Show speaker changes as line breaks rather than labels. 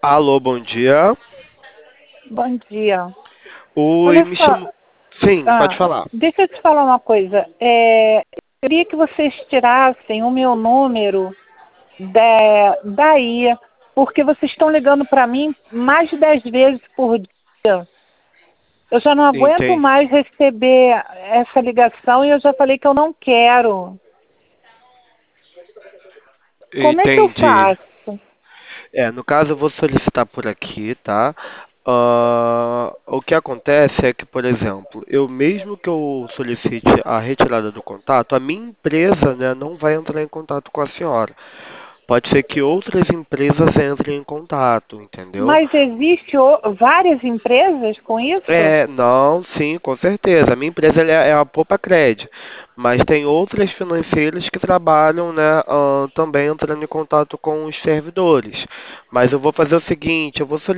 Alô, bom dia.
Bom dia.
Oi,
Olha
me
só,
chamo. Sim, pode falar.
deixa eu te falar uma coisa. Eu queria que vocês tirassem o meu número daí, porque vocês estão ligando para mim mais de 10 vezes por dia. Eu já não aguento
Entendi.
mais receber essa ligação e eu já falei que eu não quero. Como é que eu
Entendi.
faço?
No caso, eu vou solicitar por aqui, tá? O que acontece é que, por exemplo, eu mesmo que eu solicite a retirada do contato, a minha empresa, né, não vai entrar em contato com a senhora. Pode ser que outras empresas entrem em contato, entendeu?
Mas existe várias empresas com isso?
Não, sim, com certeza. A minha empresa ela é a Popacred, mas tem outras financeiras que trabalham, né, também entrando em contato com os servidores. Mas eu vou fazer o seguinte, eu vou